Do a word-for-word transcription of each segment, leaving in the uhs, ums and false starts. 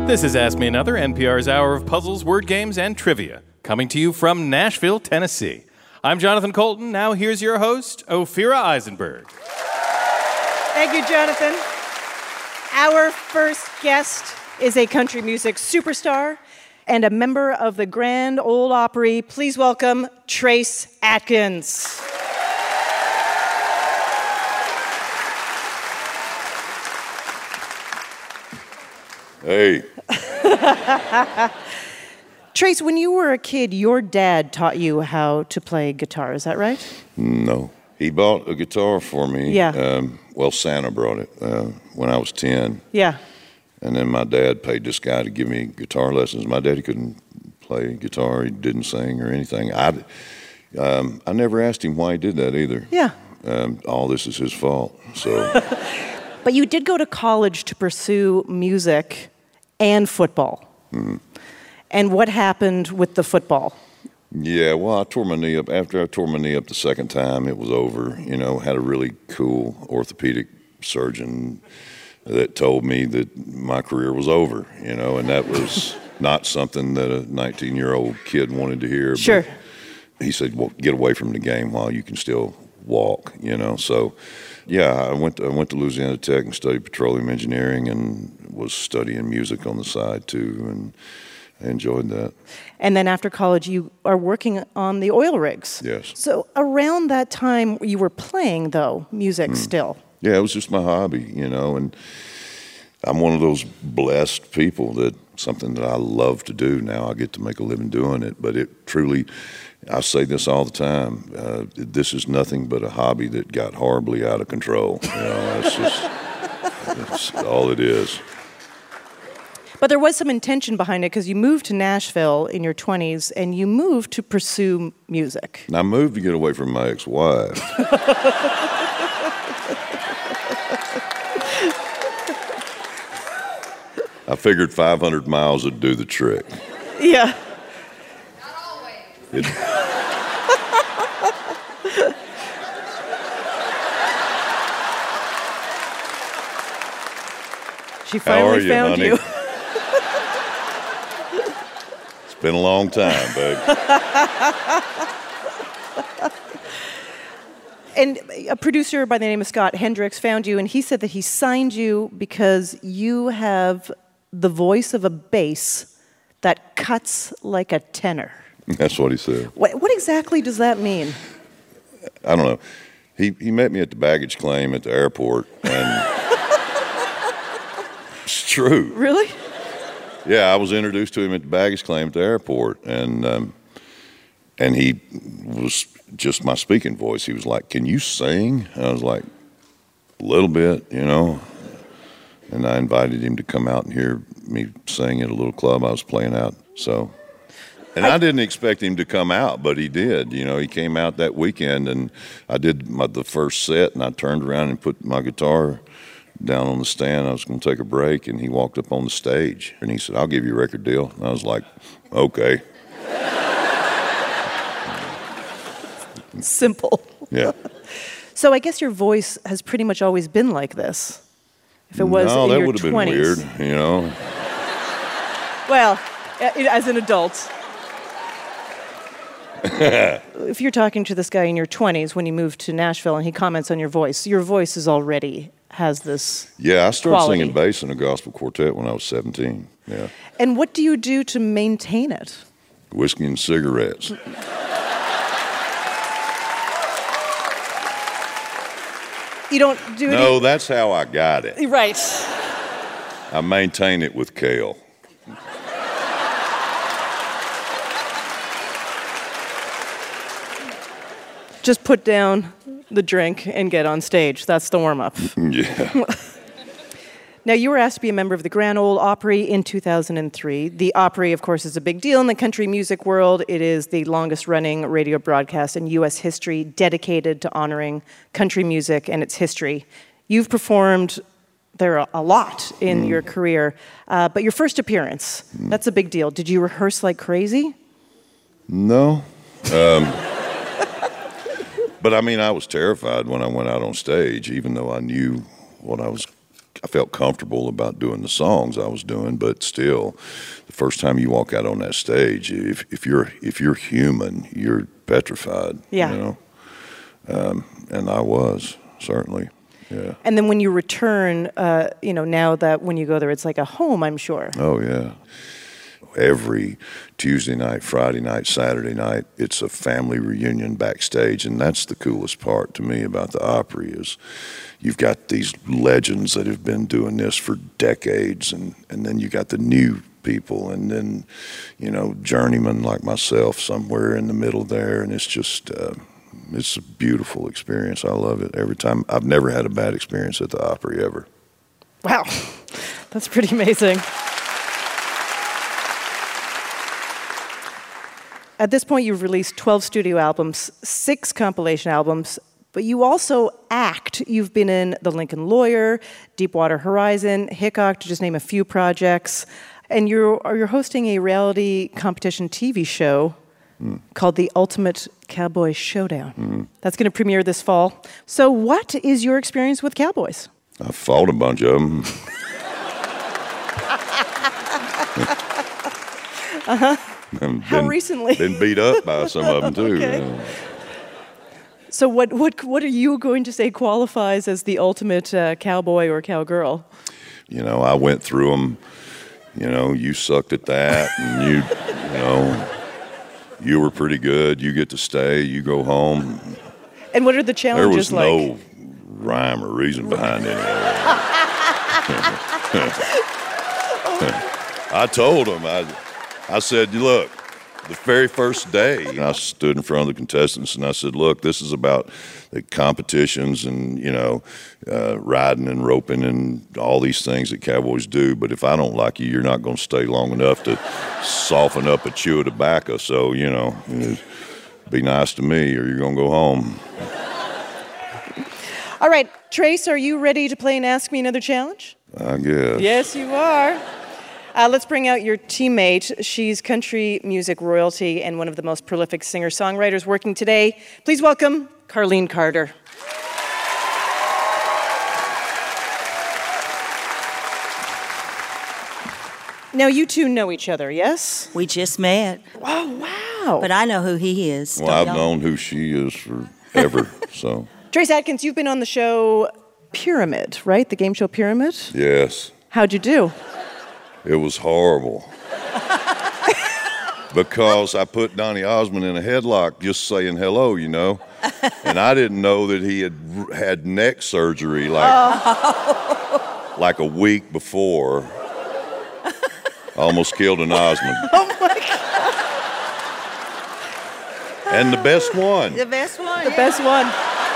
This is Ask Me Another, N P R's hour of puzzles, word games, and trivia, coming to you from Nashville, Tennessee. I'm Jonathan Colton. Now here's your host, Ophira Eisenberg. Thank you, Jonathan. Our first guest is a country music superstar and a member of the Grand Ole Opry. Please welcome Trace Atkins. Hey. Trace, when you were a kid, your dad taught you how to play guitar, is that right? No. He bought a guitar for me. Yeah. Um, well, Santa brought it uh, when I was ten. Yeah. And then my dad paid this guy to give me guitar lessons. My daddy couldn't play guitar. He didn't sing or anything. I, um, I never asked him why he did that either. Yeah. Um, all this is his fault. So. But you did go to college to pursue music and football. Mm-hmm. And what happened with the football? Yeah, well, I tore my knee up. After I tore my knee up the second time, it was over. You know, had a really cool orthopedic surgeon that told me that my career was over, you know, and that was not something that a nineteen-year-old kid wanted to hear. Sure. But he said, well, get away from the game while you can still walk, you know. So, yeah, I went to, I went to Louisiana Tech and studied petroleum engineering and was studying music on the side, too, and I enjoyed that. And then after college, you are working on the oil rigs. Yes. So around that time, you were playing, though, music mm. still. Yeah, it was just my hobby, you know, and I'm one of those blessed people that something that I love to do now. I get to make a living doing it, but it truly, I say this all the time, uh, this is nothing but a hobby that got horribly out of control. You know, that's just that's all it is. But there was some intention behind it because you moved to Nashville in your twenties and you moved to pursue music. And I moved to get away from my ex-wife. I figured five hundred miles would do the trick. Yeah. Not always. It, she finally you, found honey? you. It's been a long time, babe. And a producer by the name of Scott Hendricks found you, and he said that he signed you because you have the voice of a bass that cuts like a tenor. That's what he said. What, what exactly does that mean? I don't know. He he met me at the baggage claim at the airport, and it's true. Really? Yeah, I was introduced to him at the baggage claim at the airport, and um, and he was just my speaking voice. He was like, "Can you sing?" And I was like, "A little bit, you know." And I invited him to come out and hear me sing at a little club I was playing out. So, and I, I didn't expect him to come out, but he did. You know, he came out that weekend, and I did my, the first set, and I turned around and put my guitar down on the stand. I was going to take a break, and he walked up on the stage, and he said, "I'll give you a record deal." And I was like, "Okay." Simple. Yeah. So I guess your voice has pretty much always been like this. If it was no, in that your would have twenties. been weird, you know. Well, as an adult. If you're talking to this guy in your twenties when you moved to Nashville and he comments on your voice, your voice is already has this Yeah, I started quality. singing bass in a gospel quartet when I was seventeen. Yeah. And what do you do to maintain it? Whiskey and cigarettes. You don't do No, any... that's how I got it. Right. I maintain it with kale. Just put down the drink and get on stage. That's the warm-up. Yeah. Now, you were asked to be a member of the Grand Ole Opry in two thousand three. The Opry, of course, is a big deal in the country music world. It is the longest-running radio broadcast in U S history dedicated to honoring country music and its history. You've performed there a lot in mm. your career, uh, but your first appearance, mm. that's a big deal. Did you rehearse like crazy? No. Um, but, I mean, I was terrified when I went out on stage, even though I knew what I was I felt comfortable about doing the songs I was doing, but still, the first time you walk out on that stage, if if you're if you're human, you're petrified. Yeah. You know, um, and I was certainly. Yeah. And then when you return, uh, you know, now that when you go there, it's like a home, I'm sure. Oh yeah. Every Tuesday night, Friday night, Saturday night, it's a family reunion backstage, and that's the coolest part to me about the Opry is you've got these legends that have been doing this for decades, and, and then you got the new people, and then, you know, journeymen like myself somewhere in the middle there, and it's just, uh, it's a beautiful experience. I love it every time. I've never had a bad experience at the Opry ever. Wow, that's pretty amazing. At this point, you've released twelve studio albums, six compilation albums, but you also act. You've been in The Lincoln Lawyer, Deepwater Horizon, Hickok, to just name a few projects. And you're, you're hosting a reality competition T V show mm. called The Ultimate Cowboy Showdown. Mm. That's going to premiere this fall. So what is your experience with cowboys? I fought a bunch of them. uh-huh. Been, How recently? Been beat up by some of them, too. Okay. Uh, so what, what, what are you going to say qualifies as the ultimate uh, cowboy or cowgirl? You know, I went through them. You know, you sucked at that, and you, you know, you were pretty good. You get to stay. You go home. And what are the challenges like? There was no rhyme or reason behind any of that. I told them, I... I said, look, the very first day, I stood in front of the contestants and I said, look, this is about the competitions and, you know, uh, riding and roping and all these things that cowboys do. But if I don't like you, you're not going to stay long enough to soften up a chew of tobacco. So, you know, be nice to me or you're going to go home. All right, Trace, are you ready to play and Ask Me Another Challenge? I guess. Yes, you are. Uh, let's bring out your teammate. She's country music royalty and one of the most prolific singer-songwriters working today. Please welcome Carlene Carter. Now, you two know each other, yes? We just met. Oh, wow. But I know who he is. Well, I've known who she is forever, so. Trace Adkins, you've been on the show Pyramid, right? The game show Pyramid? Yes. How'd you do? It was horrible. Because I put Donny Osmond in a headlock just saying hello, you know. And I didn't know that he had had neck surgery like, oh. like a week before. Almost killed an Osmond. Oh, my God. And the best one. The best one. The yeah. best one.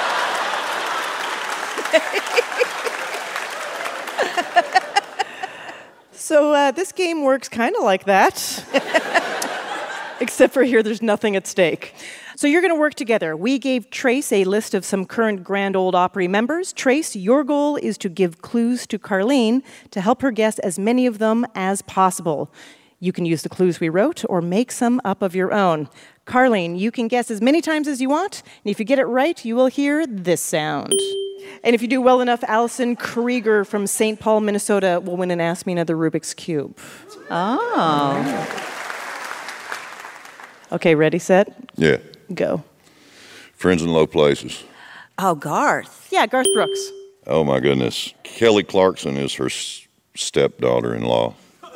So uh, this game works kind of like that, except for here there's nothing at stake. So you're going to work together. We gave Trace a list of some current Grand Ole Opry members. Trace, your goal is to give clues to Carlene to help her guess as many of them as possible. You can use the clues we wrote or make some up of your own. Carlene, you can guess as many times as you want, and if you get it right, you will hear this sound. And if you do well enough, Allison Krieger from Saint Paul, Minnesota will win an Ask Me Another Rubik's Cube. Oh. Okay, ready, set? Yeah. Go. Friends in Low Places. Oh, Garth. Yeah, Garth Brooks. Oh, my goodness. Kelly Clarkson is her s- stepdaughter-in-law.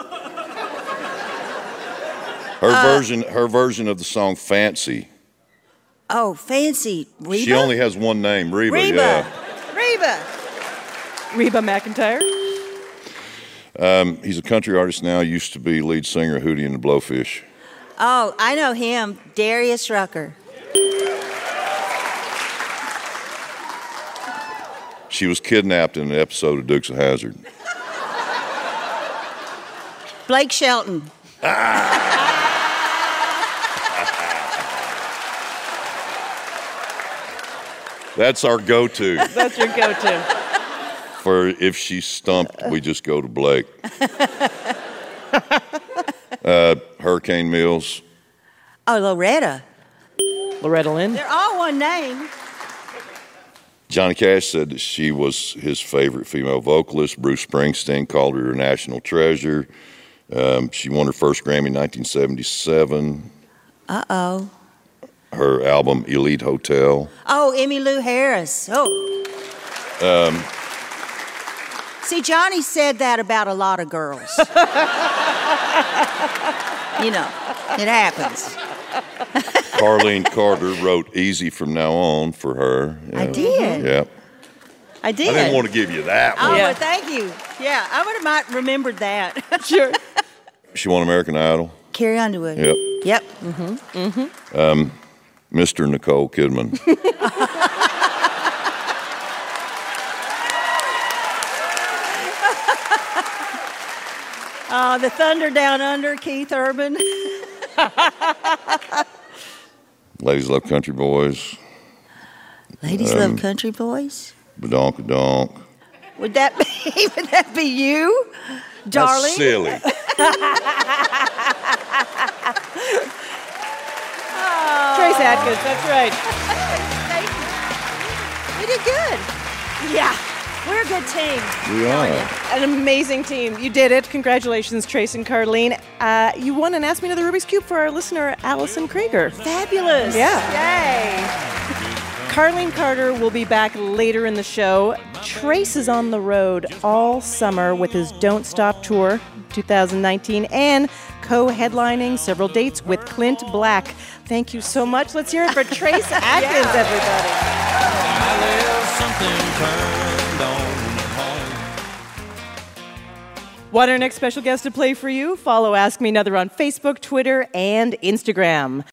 Her uh, version her version of the song Fancy. Oh, Fancy. Reba? She only has one name, Reba. Reba. Yeah. Reba. Reba McEntire. Um, he's a country artist now, used to be lead singer of Hootie and the Blowfish. Oh, I know him. Darius Rucker. She was kidnapped in an episode of Dukes of Hazzard. Blake Shelton. Ah! That's our go-to. That's your go-to. For if she's stumped, we just go to Blake. uh, Hurricane Mills. Oh, Loretta. Loretta Lynn. They're all one name. Johnny Cash said that she was his favorite female vocalist. Bruce Springsteen called her a national treasure. Um, she won her first Grammy in nineteen seventy-seven. Uh-oh. Her album, Elite Hotel. Oh, Emmylou Harris. Oh. Um, See, Johnny said that about a lot of girls. You know, it happens. Carlene Carter wrote Easy From Now On for her. I did. Yeah. I did. I didn't want to give you that Oh, one. Yeah. well, thank you. Yeah, I would have might remembered that. Sure. She won American Idol. Carrie Underwood. Yep. Yep. Um, Mister Nicole Kidman. Uh, the Thunder Down Under, Keith Urban. Ladies Love Country Boys. Ladies Um, Love Country Boys. Badonk-a-donk. Would that be? Would that be you, darling? That's silly. Trace Adkins, that's right. Thank you. You did good. Yeah, we're a good team. We are. An amazing team. You did it. Congratulations, Trace and Carlene. Uh, you won an Ask Me Another Rubik's Cube for our listener, Allison Krieger. Fabulous. Yeah. Yay. Carlene Carter will be back later in the show. Trace is on the road all summer with his Don't Stop Tour twenty nineteen and co-headlining several dates with Clint Black. Thank you so much. Let's hear it for Trace Adkins, everybody. I left something turned on at home. Want our next special guest to play for you? Follow Ask Me Another on Facebook, Twitter, and Instagram.